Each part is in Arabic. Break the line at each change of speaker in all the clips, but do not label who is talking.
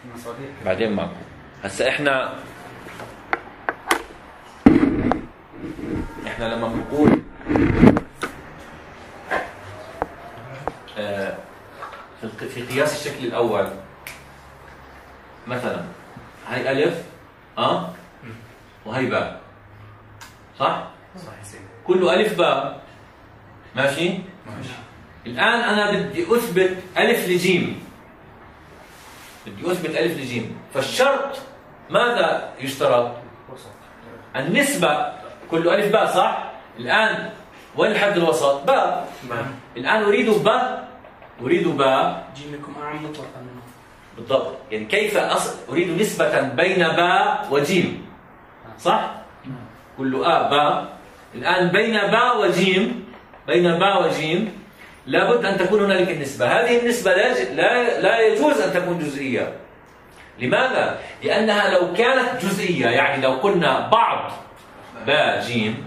بعدين معكم. هسا احنا لما بنقول في قياس الشكل الأول مثلا هاي ألف وهي باء، صح؟ كله ألف باء، ماشي؟ الآن أنا بدي أثبت ألف لجيم، فالشرط ماذا يشترط؟ النسبة، كله ألف باء، صح؟ الآن وين الحد الوسط؟ باء. الآن أريد باء
جيمكم أعم مطلقا
بالضبط. يعني كيف أريد نسبة بين باء وجيم، صح؟ كله باء. الآن بين باء وجيم لابد أن تكون هنالك النسبة. هذه النسبة لا يجوز أن تكون جزئية. لماذا؟ لأنها لو كانت جزئية، يعني لو قلنا بعض باء جيم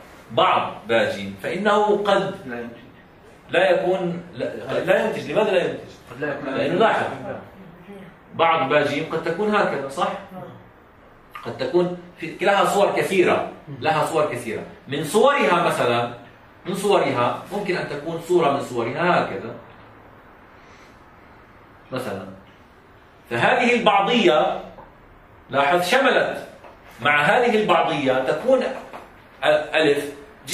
فإنه قد لا يكون لا ينتج. لماذا لا ينتج؟ لأنه لاحظ بعض باء جيم قد تكون هكذا، صح؟ قد تكون لها صور كثيرة. من صورها ممكن أن تكون صورة من صورها هكذا مثلا. فهذه البعضية لاحظ شملت مع هذه البعضية تكون ألف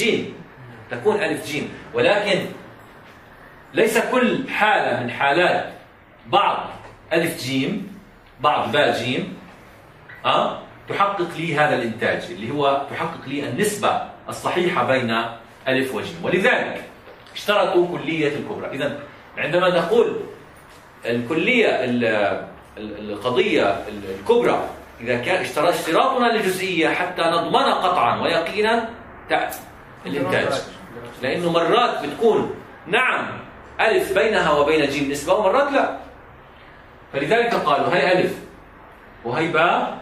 جيم، ولكن ليس كل حالة من حالات بعض ألف جيم بعض باء جيم تحقق لي هذا الإنتاج اللي هو تحقق لي النسبة الصحيحة بين ألف وجيم. ولذلك اشترطوا كلية الكبرى. إذن عندما نقول الكلية القضية الكبرى، إذا كان اشتراطنا للجزئية حتى نضمن قطعا ويقينا الإنتاج، لأنه مرات بتكون نعم ألف بينها وبين جيم نسبة ومرات لا. فلذلك قالوا هي ألف وهي باء،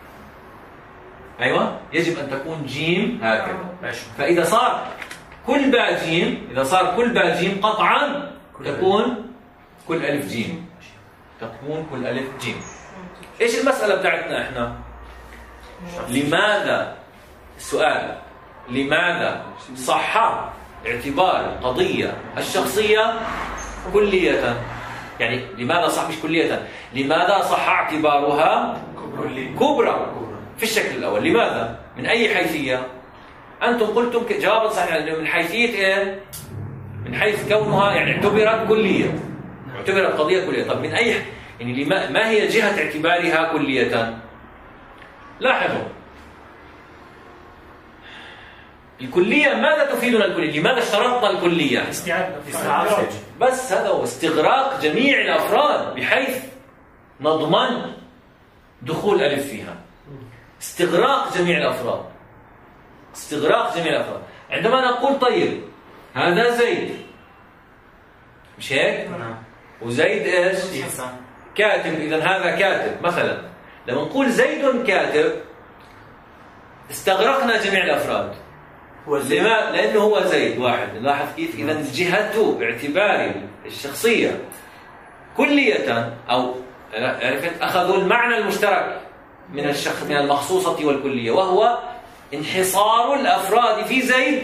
أيوة، يجب أن تكون جيم هكذا. فإذا صار كل باء جيم قطعا تكون كل ألف جيم. إيش المسألة بتاعتنا إحنا؟ لماذا صح اعتبار القضية الشخصية كلية؟ يعني لماذا صح مش كلية؟ لماذا صح اعتبارها كبرى في الشكل الأول؟ لماذا؟ من أي حيثية؟ أنتم قلتم جوابا صحيحا من حيثية إيه؟ من حيث كونها يعني اعتبرت كلية، اعتبرت قضية كلية. طب من أي يعني ما هي جهة اعتبارها كلية؟ لاحظوا الكلية ماذا تفيدنا الكلية؟ لماذا اشترطنا الكلية؟
استيعاب
بس هذا هو استغراق جميع الأفراد بحيث نضمن دخول ألف فيها. استغراق جميع الأفراد. عندما نقول طيب هذا زيد، مش هيك؟ وزيد ايش؟ كاتب. إذن هذا كاتب مثلا. لما نقول زيد كاتب استغرقنا جميع الأفراد. لما؟ لأنه هو زيد واحد. لاحظ كيف؟ إذن جهته باعتبار الشخصية كلية، أو عرفت أخذوا المعنى المشترك من المخصوصة والكلية، وهو انحصار الأفراد في زيد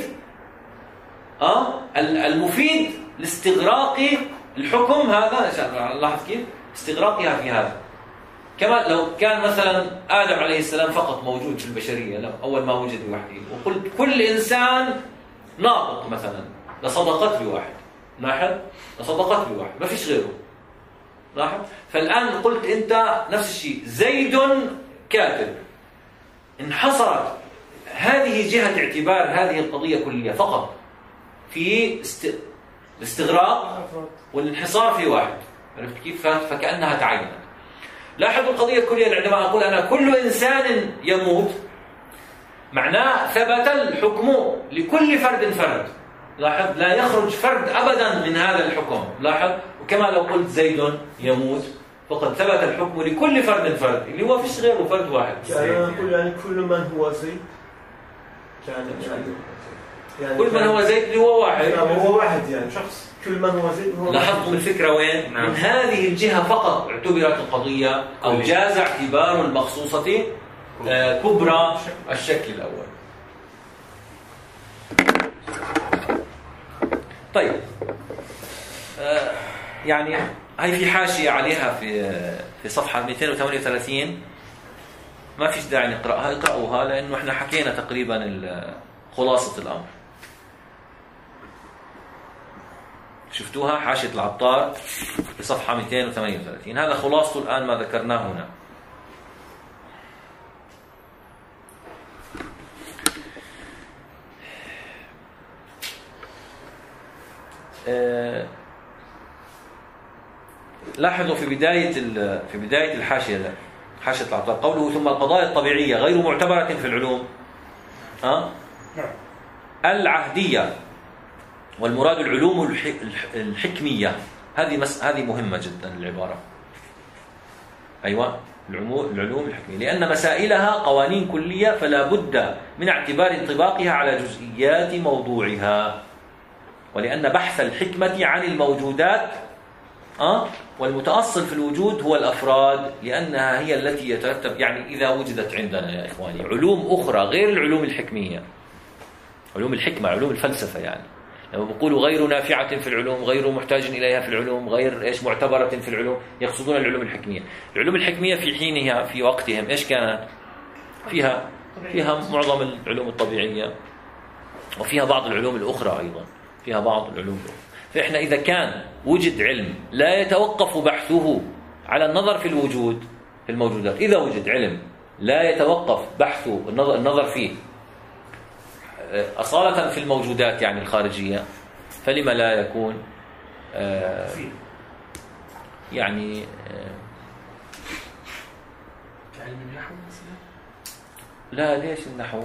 المفيد لاستغراق الحكم هذا. لاحظ كيف؟ استغراقها في هذا. كما لو كان مثلا آدم عليه السلام فقط موجود في البشرية أول ما وجد لوحده، وقلت كل إنسان ناطق مثلا لصدقت بواحد. لاحظ؟ لصدقت بواحد، ما فيش غيره. لاحظ؟ فالآن قلت أنت نفس الشيء، زيد كاتب. انحصرت هذه جهة اعتبار هذه القضية كلية فقط في الاستغراق والانحصار في واحد. عرفت كيف؟ فكأنها تعينت. لاحظوا القضية الكلية عندما أقول أنا كل إنسان يموت، معناه ثبت الحكم لكل فرد. لاحظ لا يخرج فرد أبدا من هذا الحكم. لاحظ. وكما لو قلت زيد يموت فقد ثبت الحكم لكل فرد اللي هو فيش غيره فرد واحد.
يعني أقول يعني كل من هو زيد كان يعني يعني
كل من هو زيد اللي هو واحد.
هو واحد يعني شخص، كل من هو زيد هو.
لاحظتم الفكرة وين؟
نعم.
من هذه الجهة فقط اعتبرت القضية أو جاز اعتبار المخصوصة كبرى الشكل الأول. طيب يعني هاي في حاشية عليها في صفحة 238، ما فيش داعي نقرأها، اقرأوها لأنه احنا حكينا تقريبا خلاصة الأمر. شفتوها حاشية العطار في صفحة 238. هذا خلاصة الآن ما ذكرناه هنا. لاحظوا في بداية الحاشية حاشية العطار قوله ثم القضايا الطبيعية غير معتبرة في العلوم العهدية، والمراد العلوم الحكمية. هذه مهمة جدا العبارة. أيوة، العلوم الحكمية، لأن مسائلها قوانين كلية فلا بد من اعتبار انطباقها على جزئيات موضوعها، ولأن بحث الحكمة عن الموجودات والمتأصل في الوجود هو الأفراد، لأنها هي التي يترتب، يعني إذا وجدت عندنا يا إخواني علوم أخرى غير العلوم الحكمية، علوم الحكمة، علوم الفلسفة، يعني لما بيقولوا غير نافعة في العلوم، غير محتاج إليها في العلوم، غير معتبرة في العلوم، يقصدون العلوم الحكمية. العلوم الحكمية في حينها في وقتهم إيش كانت؟ فيها معظم العلوم الطبيعية، وفيها بعض العلوم الأخرى أيضا، فيها بعض العلوم الأخرى. فإحنا إذا كان وجد علم لا يتوقف بحثه على النظر في الوجود في الموجودات، إذا وجد علم لا يتوقف بحثه النظر فيه أصالة في الموجودات يعني الخارجية، فلما لا يكون يعني
كعلم النحو مثلا؟
لا، ليش النحو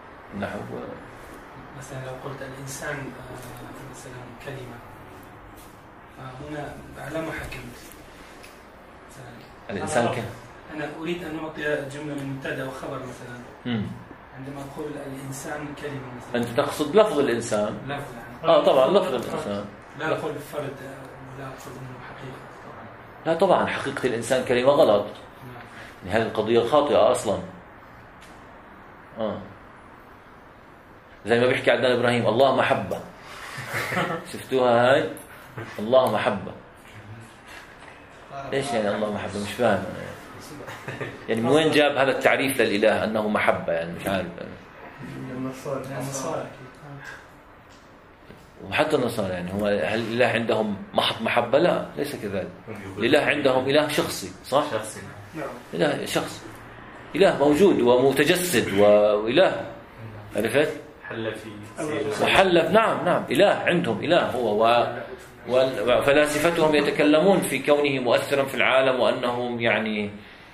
مثلا لو قلت الإنسان مثلا كلمة، هنا على ما حكمت مثلا
الإنسان
أنا أريد أن أعطي جملة من مبتدأ وخبر مثلا. عندما أقول الإنسان كلمة مثلا،
أنت تقصد لفظ الإنسان؟
لفظ يعني.
طبعا لفظ الإنسان،
لا أقول فرد ولا أقول إنه حقيقة طبعا.
لا طبعا حقيقة الإنسان كلمة غلط. هذه القضية خاطئة أصلا. زي ما بيحكي عدنان إبراهيم الله محبة. شفتوها هاي؟ الله محبة. إيش يعني الله محبة؟ مش فاهم يعني من وين جاب هذا التعريف للإله أنه محبة؟ يعني مش عارف.
النصارى.
وحتى النصارى يعني هو هل الإله عندهم محض محبة؟ لا، ليس كذلك. الإله عندهم إله شخصي، صح؟
شخصي.
إله شخص، إله موجود ومتجسد وإله، عرفت؟ وحل. نعم إله عندهم، إله هو وفلاسفتهم يتكلمون في كونه مؤثرا في العالم، وأنهم يعني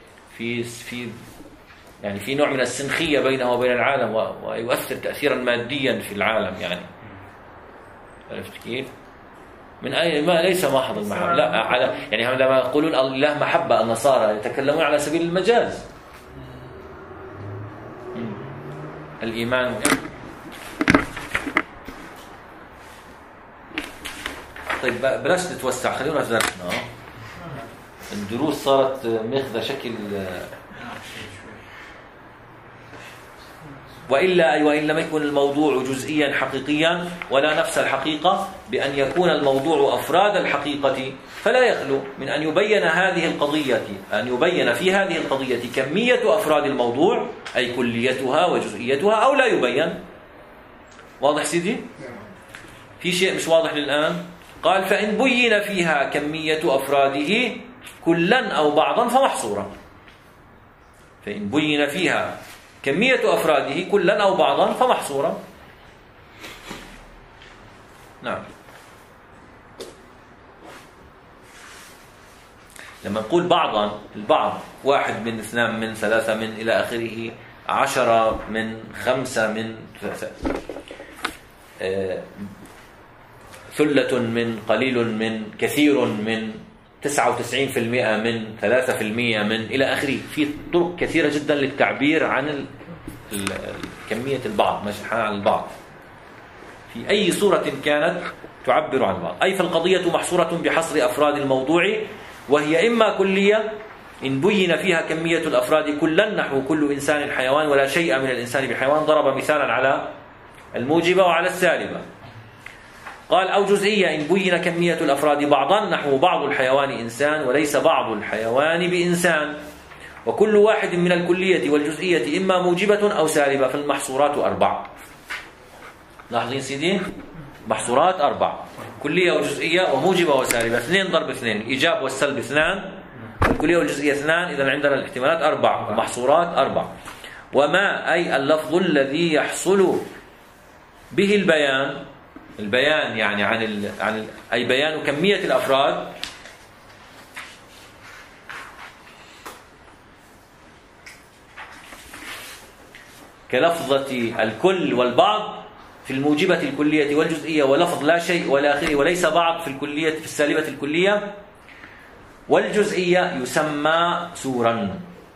في نوع من السنخية بينه وبين العالم، ويؤثر تأثيرا ماديا في العالم، يعني عرفت كيف؟ من أي ما ليس محض المحبة، لا على يعني عندما يقولون الله محبة النصارى يتكلمون على سبيل المجاز. الإيمان طيب بلاش نتوسع، خلينا في درسنا. الدروس صارت ماخذة شكل، وإن لم يكن الموضوع جزئيا حقيقيا ولا نفس الحقيقة، بأن يكون الموضوع أفراد الحقيقة، فلا يخلو من أن يبين في هذه القضية كمية أفراد الموضوع، أي كليتها وجزئيتها، أو لا يبين. واضح سيدي؟ في شيء مش واضح للآن؟ قال فإن بين فيها كمية أفراده كلا أو بعضا فمحصورا. فإن بين فيها كمية أفراده كلا أو بعضا فمحصورا. نعم. لما نقول بعضا، البعض 1 من 2 من 3 من إلى آخره، 10 من 5 من ثلة من قليل من كثير من 99% من 3% من إلى آخره. في طرق كثيرة جدا للتعبير عن كمية البعض، مش عن البعض. في أي صورة كانت تعبر عن بعض. أي فالقضية محصورة بحصر أفراد الموضوع، وهي إما كلية إن بين فيها كمية الأفراد كلا نحو كل إنسان حيوان ولا شيء من الإنسان بحيوان، ضرب مثالا على الموجبة وعلى السالبة. قال أو جزئية إن بين كمية الأفراد بعضا نحو بعض الحيوان إنسان وليس بعض الحيوان بإنسان، وكل واحد من الكلية والجزئية إما موجبة أو سالبة، فالمحصورات 4. لاحظين سيدي؟ محصورات 4، كلية وجزئية وموجبة وسالبة. 2 ضرب 2، الإيجاب والسلب 2، الكلية والجزئية 2، إذن عندنا الاحتمالات 4 ومحصورات 4. وما أي اللفظ الذي يحصل به البيان يعني عن أي بيان كمية الأفراد كلفظة الكل والبعض في الموجبة الكلية والجزئية، ولفظ لا شيء ولا آخره وليس بعض في الكلية في السالبة الكلية والجزئية يسمى سورا.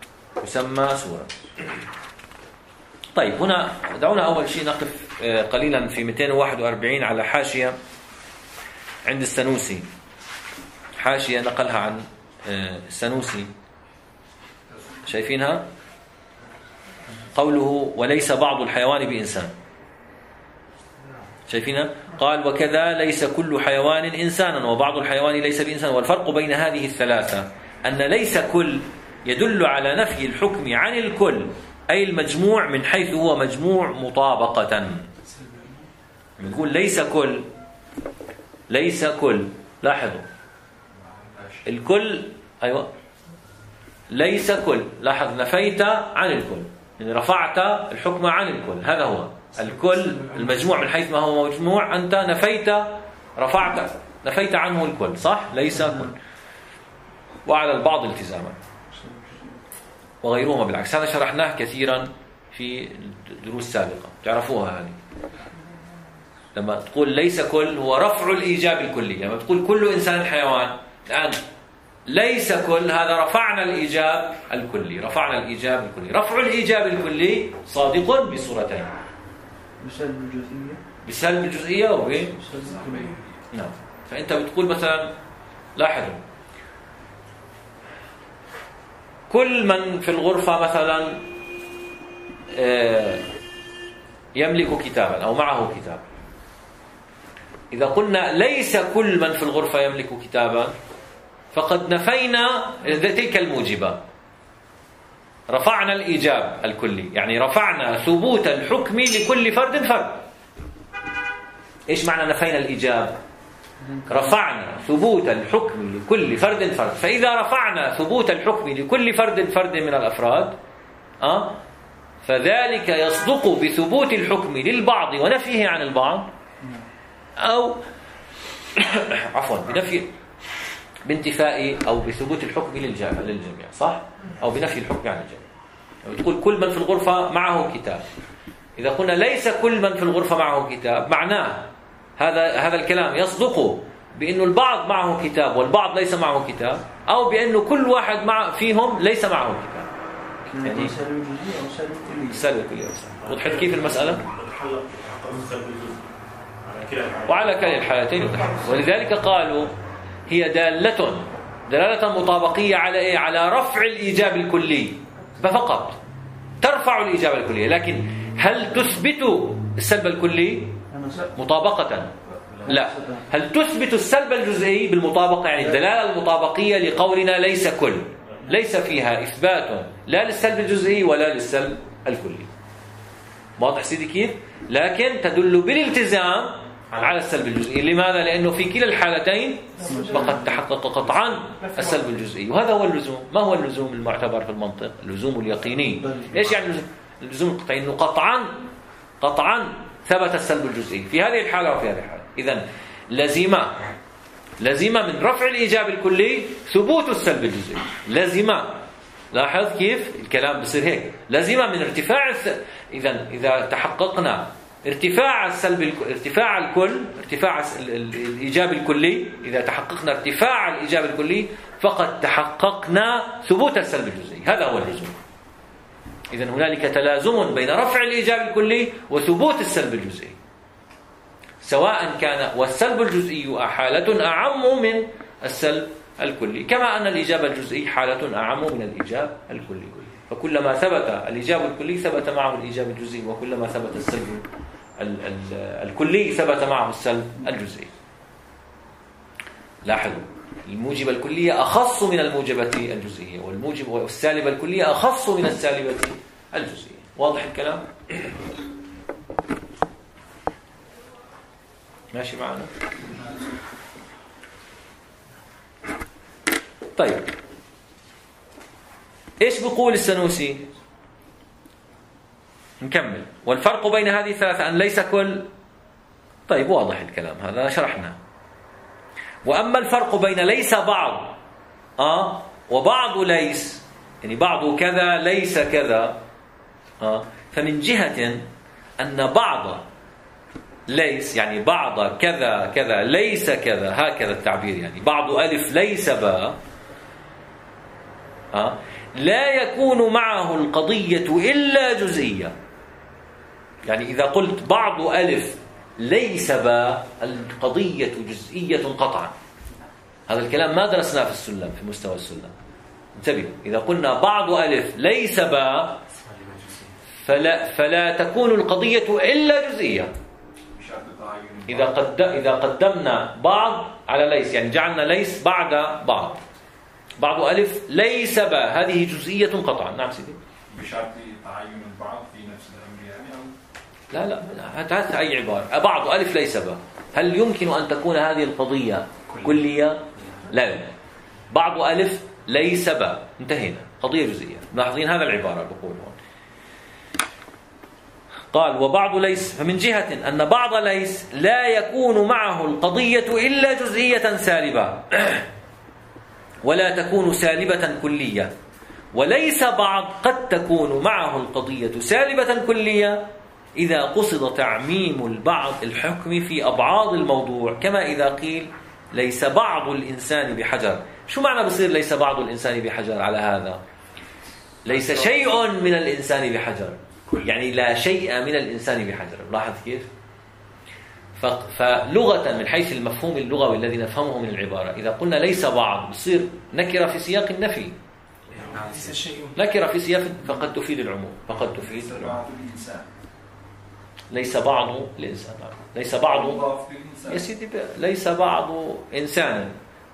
طيب هنا دعونا أول شيء نقف قليلا في 241 على حاشية عند السنوسي، حاشية نقلها عن السنوسي، شايفينها؟ قوله وليس بعض الحيوان بإنسان، شايفينها؟ قال وكذا ليس كل حيوان إنسانا وبعض الحيوان ليس بإنسان. والفرق بين هذه الثلاثة أن ليس كل يدل على نفي الحكم عن الكل، أي المجموع من حيث هو مجموع مطابقة. نقول ليس كل، لاحظوا الكل، أيوة ليس كل، لاحظ نفيت عن الكل، يعني رفعت الحكم عن الكل، هذا هو الكل المجموع من حيث ما هو مجموع، أنت نفيت عنه الكل، صح؟ ليس كل. وعلى البعض التزاما وغيرهما بالعكس، هذا شرحناه كثيرا في دروس سابقة تعرفوها هذه. لما تقول ليس كل هو رفع الإيجاب الكلي، لما تقول كل إنسان حيوان، الآن ليس كل هذا رفعنا الإيجاب الكلي، رفع الإيجاب الكلي صادق بصورتين، بسلب الجزئية وبسلب الكلية. نعم. فأنت بتقول مثلا لاحظوا كل من في الغرفة مثلا يملك كتابا أو معه كتاب. إذا قلنا ليس كل من في الغرفة يملك كتابا فقد نفينا تلك الموجبة، رفعنا الإيجاب الكلي، يعني رفعنا ثبوت الحكم لكل فرد. إيش معنى نفينا الإيجاب؟ رفعنا ثبوت الحكم لكل فرد. فإذا رفعنا ثبوت الحكم لكل فرد من الأفراد فذلك يصدق بثبوت الحكم للبعض ونفيه عن البعض، أو عفوا بانتفاء أو بثبوت الحكم للجميع، صح؟ أو بنفي الحكم عن الجميع. تقول كل من في الغرفة معه كتاب، إذا قلنا ليس كل من في الغرفة معه كتاب معناه هذا الكلام يصدق بأنه البعض معه كتاب والبعض ليس معه كتاب، أو بأنه كل واحد فيهم ليس معه كتاب. يعني سلب كلية. وضحت كيف المسألة؟ وعلى كلا الحالتين. ولذلك قالوا هي دلالة مطابقية على إيه؟ على رفع الإيجاب الكلي فقط، ترفع الإيجاب الكلي، لكن هل تثبت السلب الكلي مطابقة؟ لا. هل تثبت السلب الجزئي بالمطابقة؟ يعني الدلالة المطابقية لقولنا ليس كل، ليس فيها إثبات لا للسلب الجزئي ولا للسلب الكلي. واضح سيدي كيف؟ لكن تدل بالالتزام على السلب الجزئي. لماذا؟ لأنه في كلا الحالتين فقد تحقق قطعا السلب الجزئي، وهذا هو اللزوم. ما هو اللزوم المعتبر في المنطق؟ اللزوم اليقيني. إيش يعني اللزوم القطعي؟ إنه قطعا ثبت السلب الجزئي في هذه الحالة وفي هذه الحالة. إذن لزم من رفع الإيجاب الكلي ثبوت السلب الجزئي. لاحظ كيف الكلام بصير هيك. لزم من ارتفاع إذا تحققنا ارتفاع الإيجاب الكلي، إذا تحققنا ارتفاع الإيجاب الكلي فقد تحققنا ثبوت السلب الجزئي. هذا هو اللزوم. إذن هنالك تلازم بين رفع الإيجاب الكلي وثبوت السلب الجزئي. سواء كان، والسلب الجزئي حالة أعم من السلب الكلي، كما أن الإيجاب الجزئي حالة أعم من الإيجاب الكلي. فكلما ثبت الإيجاب الكلي ثبت معه الإيجاب الجزئي، وكلما ثبت السلب الكلي ثبت معه السلب الجزئي. لاحظوا الموجب الكلية أخص من الموجبة الجزئية، والسالبة الكلية أخص من السالبة الجزئية. واضح الكلام؟ ماشي معنا؟ طيب إيش بيقول السنوسي؟ نكمل. والفرق بين هذه الثلاثة أن ليس كل. طيب واضح الكلام هذا شرحنا. وأما الفرق بين ليس بعض وبعض ليس، يعني بعض كذا ليس كذا، فمن جهة أن بعض ليس يعني بعض كذا كذا ليس كذا، هكذا التعبير، يعني بعض ألف ليس باء، لا يكون معه القضية إلا جزئية. يعني إذا قلت بعض ألف ليس باء القضية جزئية قطعا. هذا الكلام ما درسناه في السلم، في مستوى السلم. انتبهوا، إذا قلنا بعض ألف ليس باء فلا تكون القضية إلا جزئية. إذا قدمنا بعض على ليس، يعني جعلنا ليس بعد بعض ألف ليس باء، هذه جزئية قطعا. نعم سيدي.
بشرط تعين البعض في نفس الأمر يعني أو
لا هات أي عبارة. بعض ألف ليس باء، هل يمكن أن تكون هذه القضية كلية؟ لا. بعض ألف ليس باء، انتهينا، قضية جزئية. لاحظين هذا العبارة بقول هون. قال وبعض ليس، فمن جهة أن بعض ليس لا يكون معه القضية إلا جزئية سالبة ولا تكون سالبة كلية، وليس بعض قد تكون معه القضية سالبة كلية إذا قصد تعميم البعض الحكم في أبعاض الموضوع، كما إذا قيل ليس بعض الإنسان بحجر. شو معنى بصير ليس بعض الإنسان بحجر على هذا؟ ليس شيء من الإنسان بحجر، يعني لا شيء من الإنسان بحجر. لاحظ كيف؟ فلغة من حيث المفهوم اللغوي الذي نفهمه من العبارة، إذا قلنا ليس بعض بصير نكرة في سياق النفي، نكرة في سياق فقد تفيد العموم، فقد تفيد العموم. ليس بعض الإنسان، ليس بعض يا سيدي، ليس بعض إنسانا.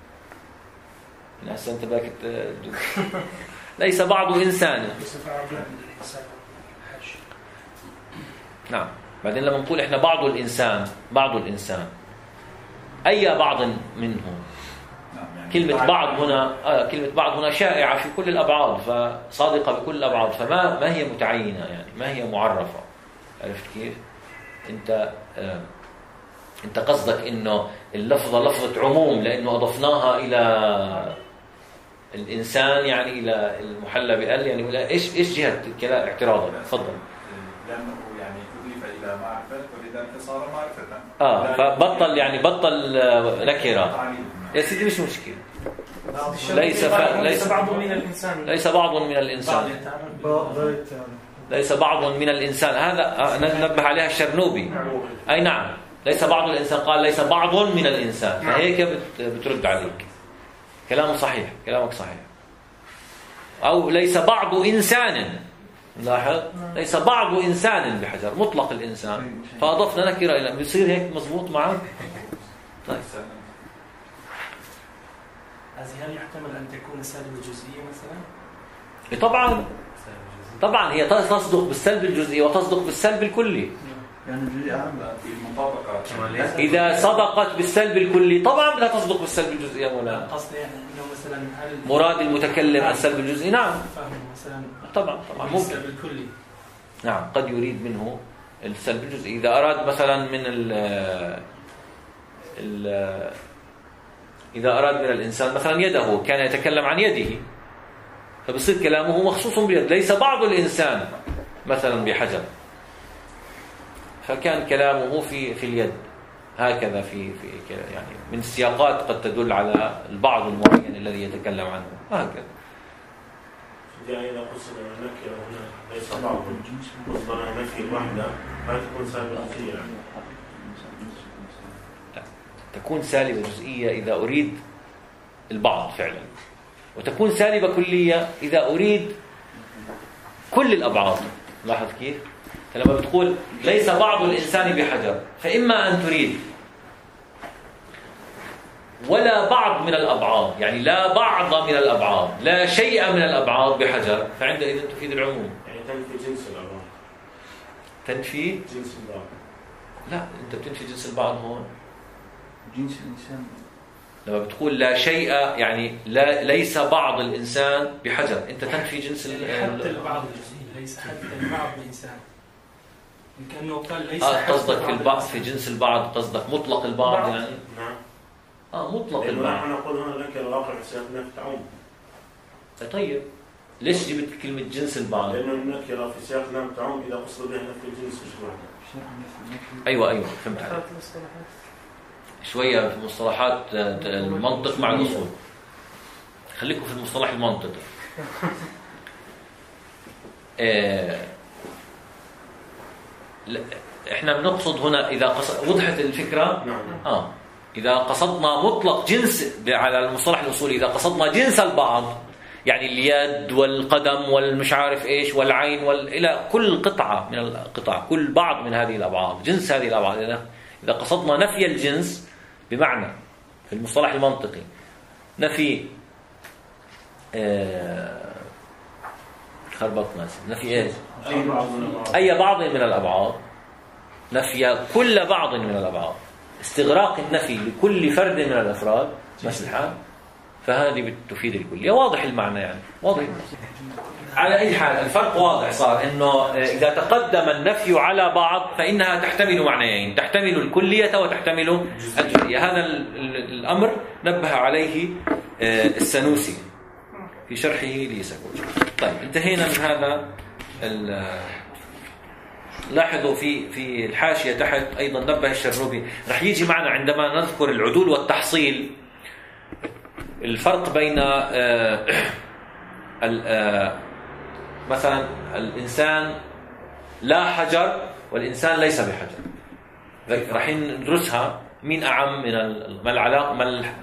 هسه أنت باك ليس بعض إنسان. نعم. بعدين لما نقول إحنا بعض الإنسان أي بعض منه؟ كلمة بعض هنا كلمة بعض هنا شائعة في كل الأبعاد، فصادقة بكل الأبعاد، فما هي متعينة، يعني ما هي معرفة. عرفت كيف؟ أنت قصدك إنه اللفظة لفظة عموم لأنه أضفناها إلى الإنسان، يعني إلى المحلى بأل، يعني ولا إيش جهة كلا اعتراضك؟ تفضل.
لأنه يعني أضيف إلى معرفة ولذلك صار معرفة.
فبطل يعني بطل نكرة. يا سيدي مش مشكلة. ليس بعض من الإنسان. ليس بعض من الإنسان. ليس بعض من الإنسان، هذا ننبه عليها الشرنوبي. أي نعم، ليس بعض الإنسان، قال ليس بعض من الإنسان، فهيك بترد عليك. كلامه صحيح، كلامك صحيح. أو ليس بعض إنسان، لاحظ، ليس بعض إنسان بحجر، مطلق الإنسان، فأضفنا نكرة إلى، بيصير هيك مضبوط معك؟ طيب.
هل يحتمل أن تكون سالبة جزئية مثلا؟
طبعا هي تصدق بالسلب الجزئي وتصدق بالسلب الكلي.
يعني
إذا صدقت بالسلب الكلي طبعا لا تصدق بالسلب الجزئي. مولانا
قصدي يعني إنه مثلا
مراد المتكلم السلب الجزئي. نعم
فهم مثلا
طبعا ممكن
السلب الكلي.
نعم قد يريد منه السلب الجزئي. إذا أراد مثلا من إذا أراد من الإنسان مثلا يده، كان يتكلم عن يده، فبصير كلامه مخصوص باليد. ليس بعض الإنسان مثلا بحجر، فكان كلامه في اليد، هكذا في يعني من السياقات قد تدل على البعض المعين الذي يتكلم عنه، هكذا.
يعني إذا قصد النكرة هنا ليس بعض مصدرها نفي الوحدة، لا تكون سالبة جزئية.
لا. تكون سالبة جزئية إذا أريد البعض فعلا، وتكون سالبة كلية إذا أريد كل الأبعاد. لاحظ كيف؟ لما بتقول ليس بعض الإنسان بحجر، فإما أن تريد ولا بعض من الأبعاد، يعني لا بعض من الأبعاد، لا شيء من الأبعاد بحجر، فعندئذ تفيد العموم.
يعني تنفي جنس الأبعاد.
تنفي
جنس البعض.
لا، أنت بتنفي جنس البعض هون.
جنس الإنسان
لما بتقول لا شيء يعني ليس بعض الإنسان بحجر، أنت تنفي جنس
حتى البعض الجزئي، ليس حتى البعض بإنسان. كأنه قال ليس
قصدك في البعض، في جنس البعض، قصدك مطلق البعض يعني؟
نعم.
مطلق
لأنه
البعض.
نحن نقول هنا لك الواقع في سياق النفي تعم.
طيب ليش جبت كلمة جنس البعض؟
لأنه النكرة في سياق النفي تعم إذا قصد بها نفي الجنس مش واحدة.
أيوة فهمت عليك. شوية في مصطلحات المنطق مع الأصول. خليكم في المصطلح المنطقي. احنا بنقصد هنا إذا وضحت الفكرة.
نعم.
إذا قصدنا مطلق جنس على المصطلح الأصولي، إذا قصدنا جنس البعض، يعني اليد والقدم والمش عارف إيش والعين إلى كل قطعة من القطع، كل بعض من هذه الأبعاد، جنس هذه الأبعاد. إذا قصدنا نفي الجنس بمعنى في المصطلح المنطقي نفي خربطنا نفي إيش؟ أي بعض من الأبعاد، نفي كل بعض من الأبعاد، استغراق النفي لكل فرد من الأفراد مثل الحال، فهذه تفيد الكلية. واضح المعنى يعني، واضح. على أي حال الفرق واضح صار، إنه إذا تقدم النفي على بعض فإنها تحتمل معنيين، تحتمل الكلية وتحتمل الجزئية. هذا الأمر نبه عليه السنوسي في شرحه ليسكوت. طيب انتهينا من هذا. لاحظوا في الحاشية تحت أيضا نبه الشرنوبي، رح يجي معنا عندما نذكر العدول والتحصيل الفرق بين مثلا الإنسان لا حجر والإنسان ليس بحجر. رح ندرسها مين أعم من ما العلاقة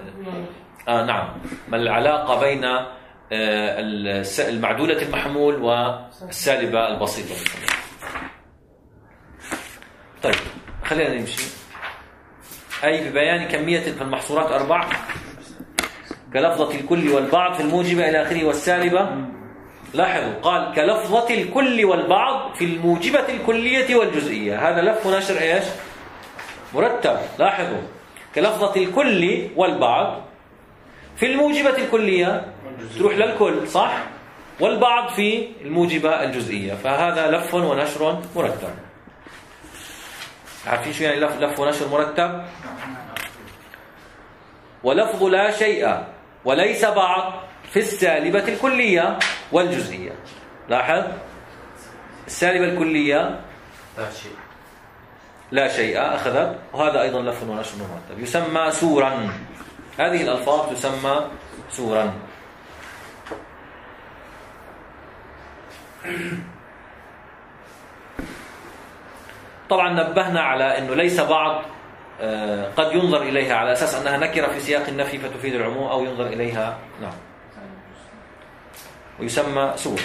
ما العلاقة بين المعدولة المحمول والسالبة البسيطة. طيب خلينا نمشي. أي ببيان كمية في المحصورات 4 كلفظة الكل والبعض في الموجبة إلى آخره والسالبة. لاحظوا قال كلفظة الكل والبعض في الموجبة الكلية والجزئية. هذا لف ونشر إيش؟ مرتب. لاحظوا كلفظة الكل والبعض في الموجبة الكلية تروح للكل صح، والبعض في الموجبة الجزئية، فهذا لف ونشر مرتب. عارفين شو يعني لف ونشر مرتب؟ ولفظ لا شيء وليس بعض في السالبة الكلية والجزئية. لاحظ السالبة الكلية لا شيء أخذت، وهذا أيضا لف ونشر مرتب يسمى سورا. هذه الألفاظ تسمى سورا. طبعا نبهنا على أنه ليس بعض قد ينظر إليها على أساس أنها نكرة في سياق النفي فتفيد العموم، أو ينظر إليها ويسمى سورة.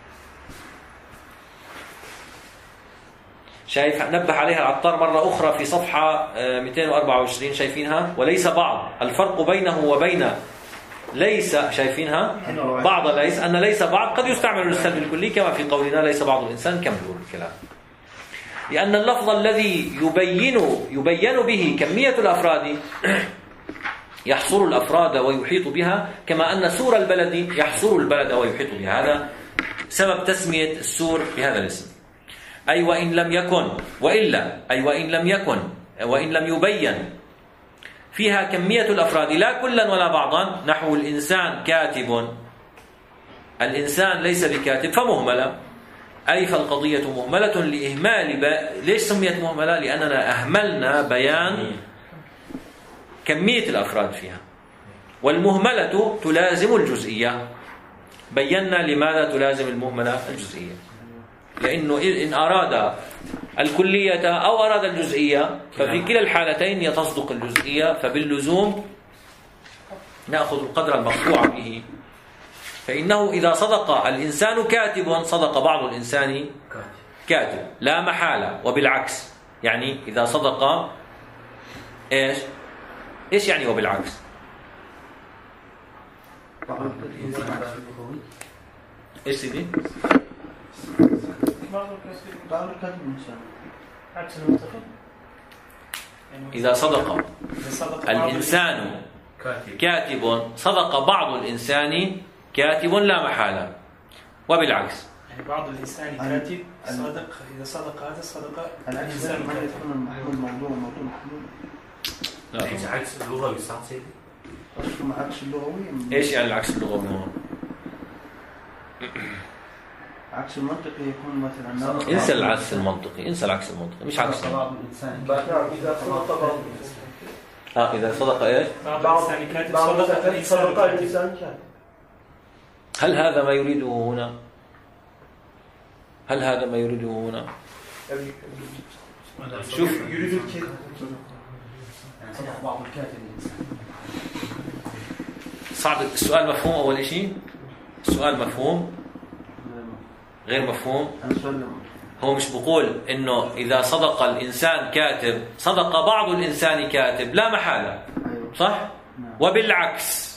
شايف نبه عليها العطار مرة أخرى في صفحة 224. شايفينها؟ وليس بعض، الفرق بينه وبين ليس، شايفينها؟ بعض ليس، أن ليس بعض قد يستعمل للسلب الكلي كما في قولنا ليس بعض الإنسان كمل الكلام، لأن اللفظ الذي يبين به كمية الأفراد يحصر الأفراد ويحيط بها، كما أن سور البلد يحصر البلد ويحيط بها. هذا سبب تسمية السور بهذا الاسم. أي وإن لم يكن، وإلا أي وإن لم يكن وإن لم يبين فيها كمية الأفراد لا كلا ولا بعضا، نحو الإنسان كاتب، الإنسان ليس بكاتب فمهملة، أي فالقضية مهملة لإهمال ليش سميت مهملة؟ لأننا أهملنا بيان كمية الأفراد فيها، والمهملة تلازم الجزئية. بينا لماذا تلازم المهملة الجزئية، لأنه إن أراد الكلية أو أراد الجزئية، ففي كلا الحالتين تصدق الجزئية، فباللزوم نأخذ القدر المقطوع به. فإنه إذا صدق الإنسان كاتب صدق بعض الإنسان كاتب لا محالة، وبالعكس. يعني إذا صدق إيش يعني وبالعكس؟ إيش سيدي؟ إذا صدق الإنسان كاتب صدق بعض الإنسان كاتب لا محالة، وبالعكس.
يعني بعض الإنسان كاتب صدق، إذا صدق هذا صدق الإنسان
ما يكون المحمول موضوع محمول.
لا،
عكس اللغوي صح سيدي؟
عكس اللغوي.
إيش يعني العكس اللغوي هون؟
عكس المنطقي يكون مثلا
انسى العكس المنطقي، انسى العكس المنطقي، مش عكس
بعض الإنسان.
إذا صدق إيش؟
بعض الإنسان كاتب صدق الإنسان كاتب.
هل هذا ما يريده هنا؟ هل هذا ما يريده هنا؟ شوف،
يريد الكذب.
صدق بعض الكاتب الإنسان.
صعب السؤال. مفهوم أول شيء؟ السؤال مفهوم؟ غير مفهوم؟ هو مش بقول إنه إذا صدق الإنسان كاتب صدق بعض الإنسان كاتب لا محالة، صح؟ وبالعكس،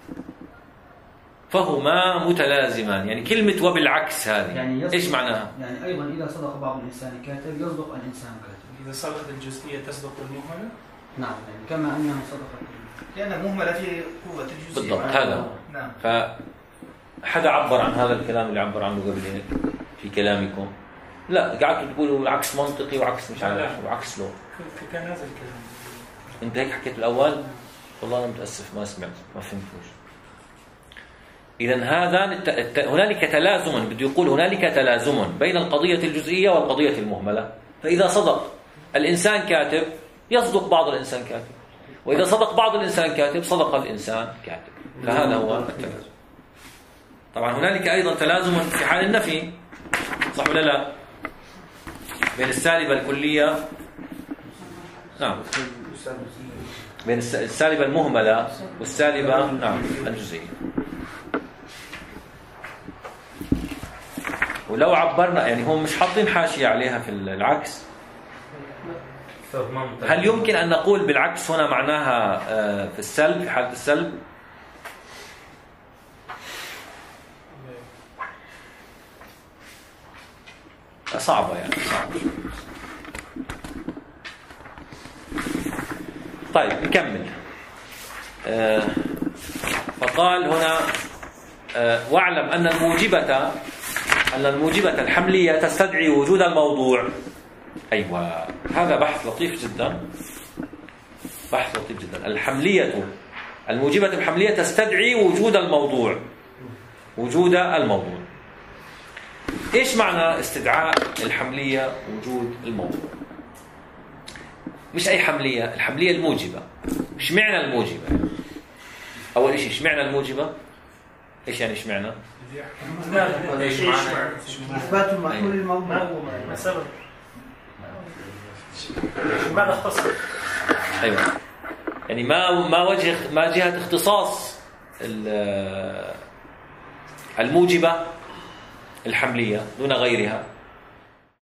فهما متلازمان. يعني كلمة وبالعكس هذه يعني إيش معناها؟
يعني أيضا إذا صدق بعض الإنسان كاتب يصدق الإنسان كاتب.
إذا صدقت الجزئية تصدق المهملة؟
نعم، يعني كما أنه صدق
لأن المهملة في قوة الجزئية.
بالضبط هذا.
نعم.
فحدا عبر عن هذا الكلام اللي عبر عنه قبل هيك في كلامكم؟ لا، قعدتوا تقولوا عكس منطقي وعكس مش عارف وعكس لغة.
كان هذا الكلام.
أنت هيك حكيت الأول؟ والله أنا متأسف ما سمعت، ما فهمتوش. إذن هذا هنالك تلازم، بده يقول هنالك تلازم بين القضية الجزئية والقضية المهملة. فإذا صدق الإنسان كاتب يصدق بعض الإنسان كاتب، وإذا صدق بعض الإنسان كاتب صدق الإنسان كاتب. فهذا هو التلازم. طبعا هنالك أيضا تلازم في حال النفي، صح ولا لا؟ بين السالبة الكلية، نعم، بين السالبة المهملة والسالبة نعم الجزئية. ولو عبرنا، يعني هم مش حاطين حاشية عليها في العكس، هل يمكن أن نقول بالعكس هنا معناها في السلب، في حالة السلب؟ صعبة يعني صعبة. طيب نكمل. فقال هنا واعلم أن الموجبة الحملية تستدعي وجود الموضوع. أيوة، هذا بحث لطيف جدا، بحث لطيف جدا. الموجبة الحملية تستدعي وجود الموضوع. وجود الموضوع، إيش معنى استدعاء الحملية وجود الموضوع؟ مش أي حملية، الحملية الموجبة. إيش معنى الموجبة؟ أول شيء إيش معنى الموجبة؟ إيش يعني إيش معنى؟
إيش معنى؟
إثبات المحمول الموضوع.
ما سبب؟ ماذا اختصر؟
أيوة، يعني ما جهة اختصاص الموجبة الحملية دون غيرها.